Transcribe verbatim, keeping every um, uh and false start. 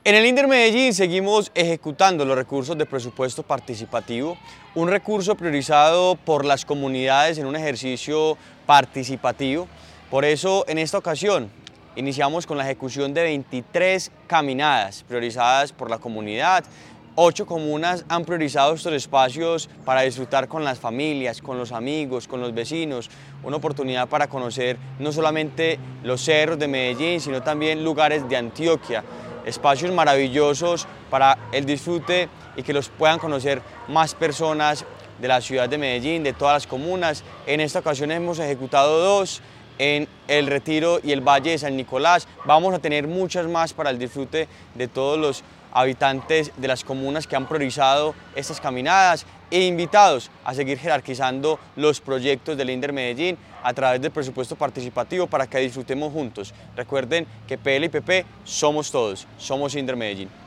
En el INDER Medellín seguimos ejecutando los recursos de presupuesto participativo, un recurso priorizado por las comunidades en un ejercicio participativo. Por eso, en esta ocasión, iniciamos con la ejecución de veintitrés caminadas priorizadas por la comunidad. Ocho comunas han priorizado estos espacios para disfrutar con las familias, con los amigos, con los vecinos, una oportunidad para conocer no solamente los cerros de Medellín, sino también lugares de Antioquia, espacios maravillosos para el disfrute y que los puedan conocer más personas de la ciudad de Medellín, de todas las comunas. En esta ocasión hemos ejecutado dos, en El Retiro y el Valle de San Nicolás. Vamos a tener muchas más para el disfrute de todos los habitantes de las comunas que han priorizado estas caminadas e invitados a seguir jerarquizando los proyectos del INDER Medellín a través del presupuesto participativo para que disfrutemos juntos. Recuerden que P L y P P somos todos, somos INDER Medellín.